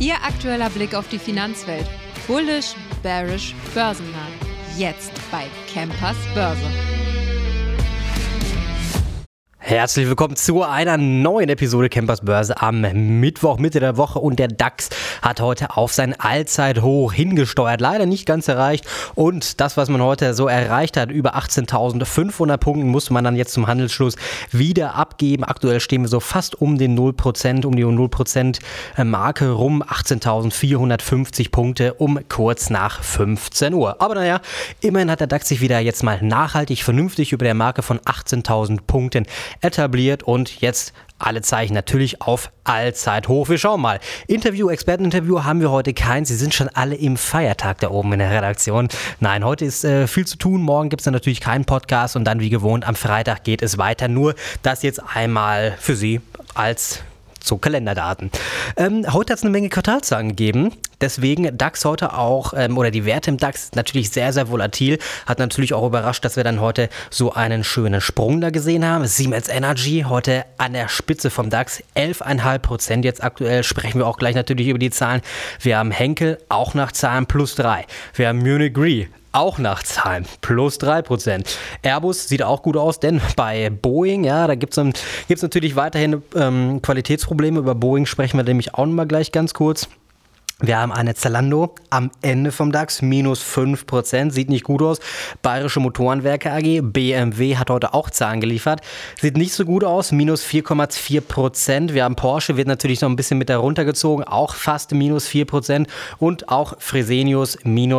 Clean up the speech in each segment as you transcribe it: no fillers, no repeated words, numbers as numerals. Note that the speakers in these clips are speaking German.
Ihr aktueller Blick auf die Finanzwelt. Bullish, bearish, börsennah. Jetzt bei Campers Börse. Herzlich willkommen zu einer neuen Episode Campers Börse am Mittwoch, Mitte der Woche, und der DAX hat heute auf sein Allzeithoch hingesteuert. Leider nicht ganz erreicht, und das, was man heute so erreicht hat, über 18.500 Punkten, musste man dann jetzt zum Handelsschluss wieder abgeben. Aktuell stehen wir so fast um den 0%, um die 0% Marke rum, 18.450 Punkte um kurz nach 15 Uhr. Aber naja, immerhin hat der DAX sich wieder jetzt mal nachhaltig vernünftig über der Marke von 18.000 Punkten etabliert und jetzt alle Zeichen natürlich auf Allzeithoch. Wir schauen mal. Experteninterview haben wir heute keins. Sie sind schon alle im Feiertag da oben in der Redaktion. Nein, heute ist viel zu tun. Morgen gibt es dann natürlich keinen Podcast und dann wie gewohnt am Freitag geht es weiter. Nur das jetzt einmal für Sie als so Kalenderdaten. Heute hat es eine Menge Quartalszahlen gegeben, deswegen DAX heute auch, oder die Werte im DAX natürlich sehr, sehr volatil. Hat natürlich auch überrascht, dass wir dann heute so einen schönen Sprung da gesehen haben. Siemens Energy heute an der Spitze vom DAX, 11,5% jetzt aktuell, sprechen wir auch gleich natürlich über die Zahlen. Wir haben Henkel, auch nach Zahlen, +3. Wir haben Munich Re, auch nach Zahlen, +3%. Airbus sieht auch gut aus, denn bei Boeing, ja, da gibt's natürlich weiterhin Qualitätsprobleme. Über Boeing sprechen wir nämlich auch nochmal gleich ganz kurz. Wir haben eine Zalando am Ende vom DAX, -5%, sieht nicht gut aus. Bayerische Motorenwerke AG, BMW hat heute auch Zahlen geliefert, sieht nicht so gut aus, -4,4%. Wir haben Porsche, wird natürlich noch ein bisschen mit heruntergezogen, auch fast -4%. Und auch Fresenius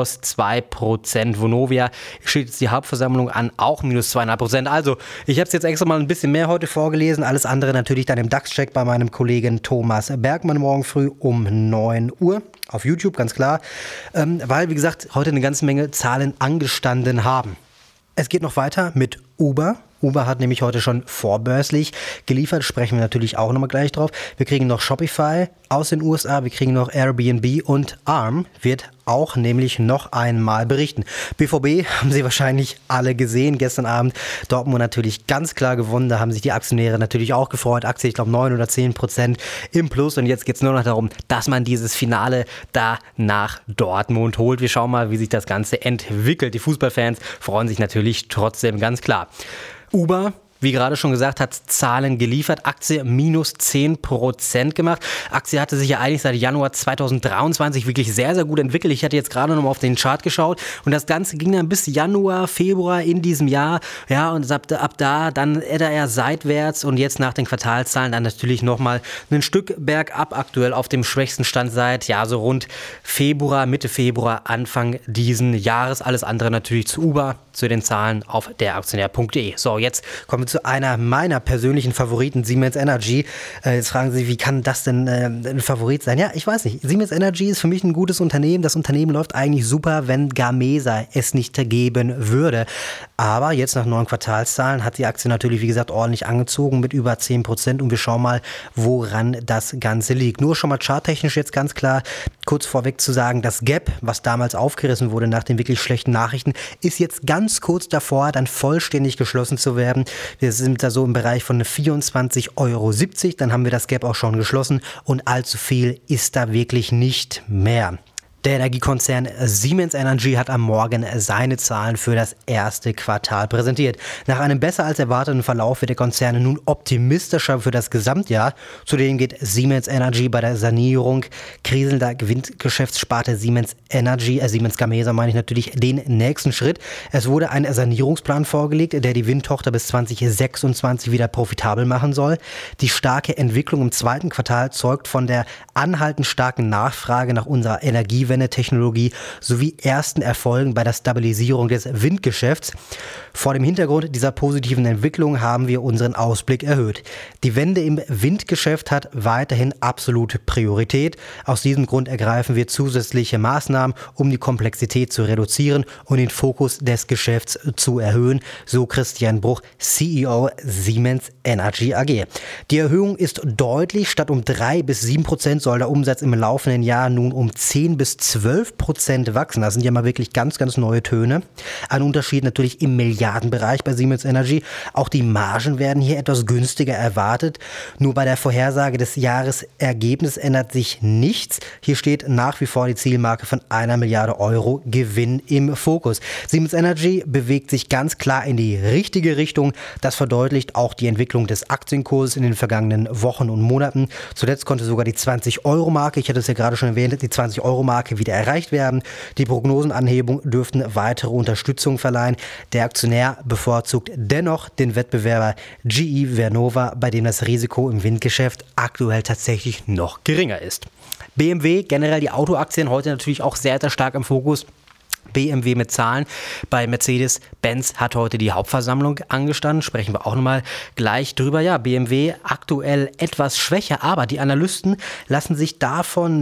-2%. Vonovia steht jetzt die Hauptversammlung an, auch -2,5%. Also, ich habe es jetzt extra mal ein bisschen mehr heute vorgelesen, alles andere natürlich dann im DAX-Check bei meinem Kollegen Thomas Bergmann morgen früh um 9 Uhr. Auf YouTube, ganz klar, weil, wie gesagt, heute eine ganze Menge Zahlen angestanden haben. Es geht noch weiter mit Uber. Uber hat nämlich heute schon vorbörslich geliefert, sprechen wir natürlich auch nochmal gleich drauf. Wir kriegen noch Shopify aus den USA, wir kriegen noch Airbnb und Arm wird auch nämlich noch einmal berichten. BVB haben Sie wahrscheinlich alle gesehen, gestern Abend Dortmund natürlich ganz klar gewonnen, da haben sich die Aktionäre natürlich auch gefreut, Aktie, ich glaube 9 oder 10% im Plus, und jetzt geht es nur noch darum, dass man dieses Finale da nach Dortmund holt. Wir schauen mal, wie sich das Ganze entwickelt. Die Fußballfans freuen sich natürlich trotzdem, ganz klar. Uber, wie gerade schon gesagt, hat Zahlen geliefert, Aktie -10% gemacht. Aktie hatte sich ja eigentlich seit Januar 2023 wirklich sehr, sehr gut entwickelt. Ich hatte jetzt gerade noch mal auf den Chart geschaut und das Ganze ging dann bis Januar, Februar in diesem Jahr. Ja, und ab da dann eher seitwärts und jetzt nach den Quartalszahlen dann natürlich nochmal ein Stück bergab, aktuell auf dem schwächsten Stand seit, ja, so rund Februar, Mitte Februar, Anfang diesen Jahres. Alles andere natürlich zu Uber, zu den Zahlen auf deraktionär.de. So, jetzt kommen wir zu einer meiner persönlichen Favoriten, Siemens Energy. Jetzt fragen Sie, wie kann das denn ein Favorit sein? Ja, ich weiß nicht. Siemens Energy ist für mich ein gutes Unternehmen. Das Unternehmen läuft eigentlich super, wenn Gamesa es nicht geben würde. Aber jetzt nach 9 Quartalszahlen hat die Aktie natürlich, wie gesagt, ordentlich angezogen mit über 10%. Und wir schauen mal, woran das Ganze liegt. Nur schon mal charttechnisch jetzt ganz klar, kurz vorweg zu sagen, das Gap, was damals aufgerissen wurde nach den wirklich schlechten Nachrichten, ist jetzt ganz kurz davor, dann vollständig geschlossen zu werden. Wir sind da so im Bereich von 24,70 €. Dann haben wir das Gap auch schon geschlossen und allzu viel ist da wirklich nicht mehr. Der Energiekonzern Siemens Energy hat am Morgen seine Zahlen für das erste Quartal präsentiert. Nach einem besser als erwarteten Verlauf wird der Konzern nun optimistischer für das Gesamtjahr. Zudem geht Siemens Energy bei der Sanierung kriselnder Windgeschäftssparte Siemens Gamesa meine ich natürlich, den nächsten Schritt. Es wurde ein Sanierungsplan vorgelegt, der die Windtochter bis 2026 wieder profitabel machen soll. Die starke Entwicklung im zweiten Quartal zeugt von der anhaltend starken Nachfrage nach unserer Energiewende-Technologie sowie ersten Erfolgen bei der Stabilisierung des Windgeschäfts. Vor dem Hintergrund dieser positiven Entwicklung haben wir unseren Ausblick erhöht. Die Wende im Windgeschäft hat weiterhin absolute Priorität. Aus diesem Grund ergreifen wir zusätzliche Maßnahmen, um die Komplexität zu reduzieren und den Fokus des Geschäfts zu erhöhen, so Christian Bruch, CEO Siemens Energy AG. Die Erhöhung ist deutlich. Statt um 3 bis 7% soll der Umsatz im laufenden Jahr nun um 10 bis 12% wachsen. Das sind ja mal wirklich ganz, ganz neue Töne. Ein Unterschied natürlich im Milliardenbereich bei Siemens Energy. Auch die Margen werden hier etwas günstiger erwartet. Nur bei der Vorhersage des Jahresergebnisses ändert sich nichts. Hier steht nach wie vor die Zielmarke von 1 Milliarde Euro Gewinn im Fokus. Siemens Energy bewegt sich ganz klar in die richtige Richtung. Das verdeutlicht auch die Entwicklung des Aktienkurses in den vergangenen Wochen und Monaten. Zuletzt konnte sogar die 20-Euro-Marke, ich hatte es ja gerade schon erwähnt, die 20-Euro-Marke wieder erreicht werden. Die Prognosenanhebung dürften weitere Unterstützung verleihen. Der Aktionär bevorzugt dennoch den Wettbewerber GE Vernova, bei dem das Risiko im Windgeschäft aktuell tatsächlich noch geringer ist. BMW, generell die Autoaktien heute natürlich auch sehr, sehr stark im Fokus. BMW mit Zahlen. Bei Mercedes-Benz hat heute die Hauptversammlung angestanden. Sprechen wir auch nochmal gleich drüber. Ja, BMW aktuell etwas schwächer, aber die Analysten lassen sich davon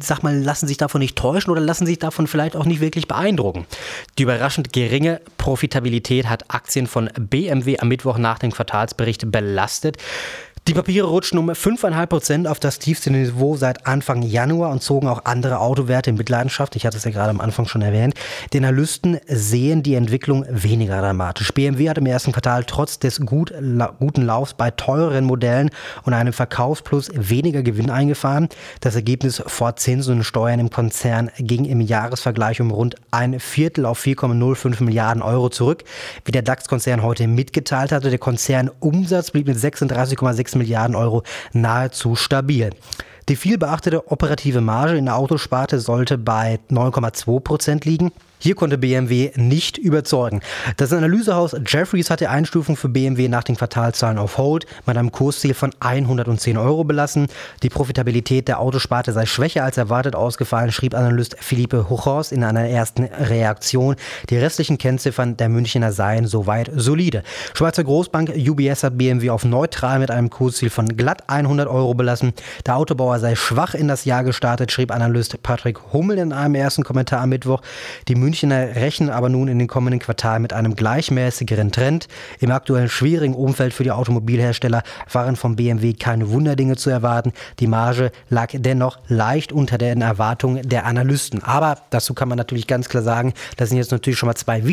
nicht täuschen oder lassen sich davon vielleicht auch nicht wirklich beeindrucken. Die überraschend geringe Profitabilität hat Aktien von BMW am Mittwoch nach dem Quartalsbericht belastet. Die Papiere rutschten um 5,5% auf das tiefste Niveau seit Anfang Januar und zogen auch andere Autowerte in Mitleidenschaft. Ich hatte es ja gerade am Anfang schon erwähnt. Die Analysten sehen die Entwicklung weniger dramatisch. BMW hat im ersten Quartal trotz des guten Laufs bei teureren Modellen und einem Verkaufsplus weniger Gewinn eingefahren. Das Ergebnis vor Zinsen und Steuern im Konzern ging im Jahresvergleich um rund ein Viertel auf 4,05 Milliarden Euro zurück. Wie der DAX-Konzern heute mitgeteilt hatte, der Konzernumsatz blieb mit 36,6 Milliarden Euro nahezu stabil. Die viel beachtete operative Marge in der Autosparte sollte bei 9,2% liegen. Hier konnte BMW nicht überzeugen. Das Analysehaus Jefferies hat die Einstufung für BMW nach den Quartalszahlen auf Hold mit einem Kursziel von 110 Euro belassen. Die Profitabilität der Autosparte sei schwächer als erwartet ausgefallen, schrieb Analyst Philippe Hochhaus in einer ersten Reaktion. Die restlichen Kennziffern der Münchner seien soweit solide. Schweizer Großbank UBS hat BMW auf neutral mit einem Kursziel von glatt 100 Euro belassen. Der Autobauer sei schwach in das Jahr gestartet, schrieb Analyst Patrick Hummel in einem ersten Kommentar am Mittwoch. Die Münchner rechnen aber nun in den kommenden Quartalen mit einem gleichmäßigeren Trend. Im aktuellen schwierigen Umfeld für die Automobilhersteller waren von BMW keine Wunderdinge zu erwarten. Die Marge lag dennoch leicht unter den Erwartungen der Analysten. Aber dazu kann man natürlich ganz klar sagen, das sind jetzt natürlich schon mal zwei,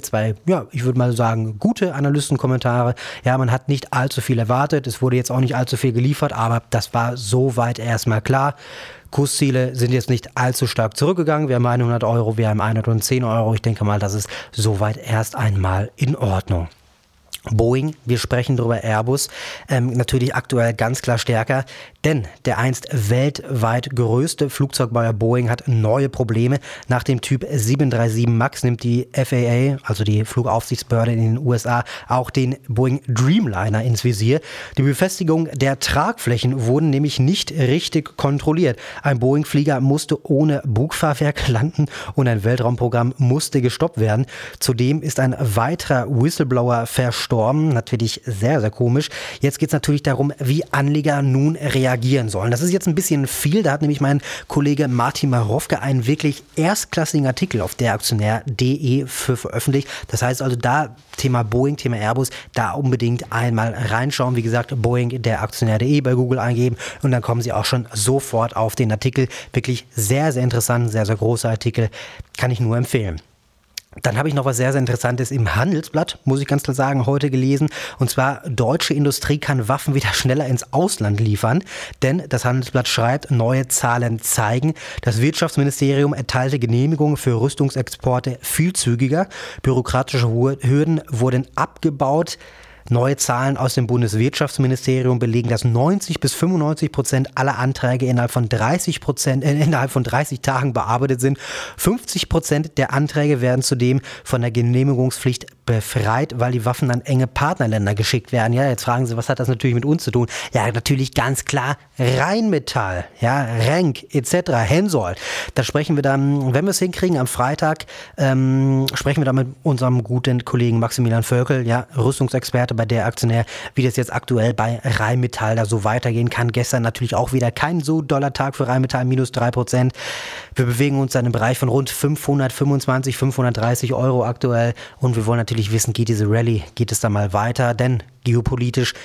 ich würde mal sagen, gute Analystenkommentare. Ja, man hat nicht allzu viel erwartet. Es wurde jetzt auch nicht allzu viel geliefert, aber das war soweit erstmal klar. Kursziele sind jetzt nicht allzu stark zurückgegangen. Wir haben 100 Euro, wir haben 110 Euro. Ich denke mal, das ist soweit erst einmal in Ordnung. Boeing, wir sprechen darüber, Airbus, natürlich aktuell ganz klar stärker, denn der einst weltweit größte Flugzeugbauer Boeing hat neue Probleme. Nach dem Typ 737 MAX nimmt die FAA, also die Flugaufsichtsbehörde in den USA, auch den Boeing Dreamliner ins Visier. Die Befestigung der Tragflächen wurden nämlich nicht richtig kontrolliert. Ein Boeing-Flieger musste ohne Bugfahrwerk landen und ein Weltraumprogramm musste gestoppt werden. Zudem ist ein weiterer Whistleblower verstorben. Natürlich sehr, sehr komisch. Jetzt geht es natürlich darum, wie Anleger nun reagieren sollen. Das ist jetzt ein bisschen viel. Da hat nämlich mein Kollege Martin Marowka einen wirklich erstklassigen Artikel auf deraktionär.de für veröffentlicht. Das heißt also da Thema Boeing, Thema Airbus, da unbedingt einmal reinschauen. Wie gesagt, Boeing, deraktionär.de bei Google eingeben und dann kommen Sie auch schon sofort auf den Artikel. Wirklich sehr, sehr interessant, sehr, sehr großer Artikel. Kann ich nur empfehlen. Dann habe ich noch was sehr, sehr Interessantes im Handelsblatt, muss ich ganz klar sagen, heute gelesen. Und zwar, deutsche Industrie kann Waffen wieder schneller ins Ausland liefern. Denn das Handelsblatt schreibt, neue Zahlen zeigen, das Wirtschaftsministerium erteilte Genehmigungen für Rüstungsexporte viel zügiger. Bürokratische Hürden wurden abgebaut. Neue Zahlen aus dem Bundeswirtschaftsministerium belegen, dass 90-95% aller Anträge innerhalb von 30 Tagen bearbeitet sind. 50% der Anträge werden zudem von der Genehmigungspflicht befreit, weil die Waffen an enge Partnerländer geschickt werden. Ja, jetzt fragen Sie, was hat das natürlich mit uns zu tun? Ja, natürlich ganz klar Rheinmetall, ja, Renk etc., Hensoldt. Da sprechen wir dann, wenn wir es hinkriegen, am Freitag sprechen wir dann mit unserem guten Kollegen Maximilian Völkel, ja, Rüstungsexperte bei der Aktionär, wie das jetzt aktuell bei Rheinmetall da so weitergehen kann. Gestern natürlich auch wieder kein so doller Tag für Rheinmetall, minus 3%. Wir bewegen uns dann im Bereich von rund 525, 530 Euro aktuell und wir wollen natürlich wissen, geht diese Rallye, geht es da mal weiter, denn geopolitisch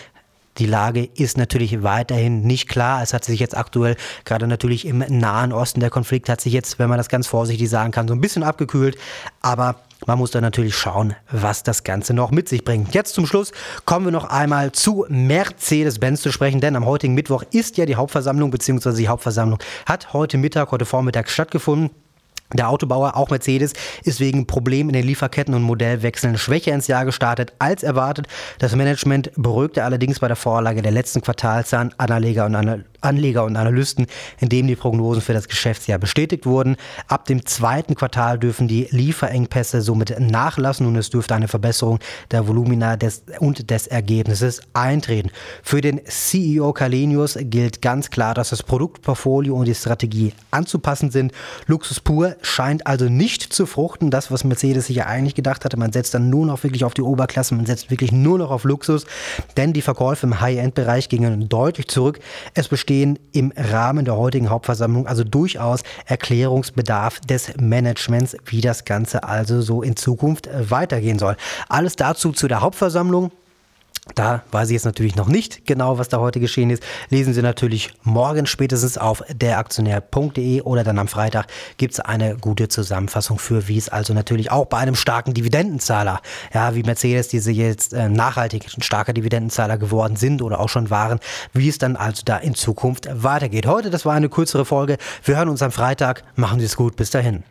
Die Lage ist natürlich weiterhin nicht klar. Es hat sich jetzt aktuell, gerade natürlich im Nahen Osten, der Konflikt hat sich jetzt, wenn man das ganz vorsichtig sagen kann, so ein bisschen abgekühlt. Aber man muss dann natürlich schauen, was das Ganze noch mit sich bringt. Jetzt zum Schluss kommen wir noch einmal zu Mercedes-Benz zu sprechen, denn am heutigen Mittwoch ist ja die Hauptversammlung, beziehungsweise die Hauptversammlung hat heute Vormittag stattgefunden. Der Autobauer, auch Mercedes, ist wegen Problemen in den Lieferketten und Modellwechseln schwächer ins Jahr gestartet als erwartet. Das Management beruhigte allerdings bei der Vorlage der letzten Quartalszahlen Anleger und Analysten, indem die Prognosen für das Geschäftsjahr bestätigt wurden. Ab dem zweiten Quartal dürfen die Lieferengpässe somit nachlassen und es dürfte eine Verbesserung der Volumina des Ergebnisses eintreten. Für den CEO Källenius gilt ganz klar, dass das Produktportfolio und die Strategie anzupassen sind. Luxus pur scheint also nicht zu fruchten. Das, was Mercedes sich ja eigentlich gedacht hatte, man setzt dann nur noch wirklich auf die Oberklasse, man setzt wirklich nur noch auf Luxus, denn die Verkäufe im High-End-Bereich gingen deutlich zurück. Es bestehen im Rahmen der heutigen Hauptversammlung also durchaus Erklärungsbedarf des Managements, wie das Ganze also so in Zukunft weitergehen soll. Alles dazu zu der Hauptversammlung. Da weiß ich jetzt natürlich noch nicht genau, was da heute geschehen ist. Lesen Sie natürlich morgen spätestens auf deraktionär.de oder dann am Freitag gibt es eine gute Zusammenfassung für, wie es also natürlich auch bei einem starken Dividendenzahler, ja, wie Mercedes, die sie jetzt nachhaltig ein starker Dividendenzahler geworden sind oder auch schon waren, wie es dann also da in Zukunft weitergeht. Heute, das war eine kürzere Folge. Wir hören uns am Freitag. Machen Sie es gut. Bis dahin.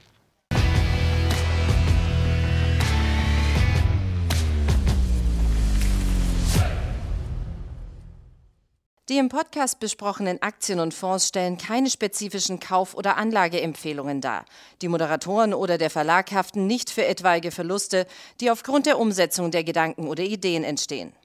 Die im Podcast besprochenen Aktien und Fonds stellen keine spezifischen Kauf- oder Anlageempfehlungen dar. Die Moderatoren oder der Verlag haften nicht für etwaige Verluste, die aufgrund der Umsetzung der Gedanken oder Ideen entstehen.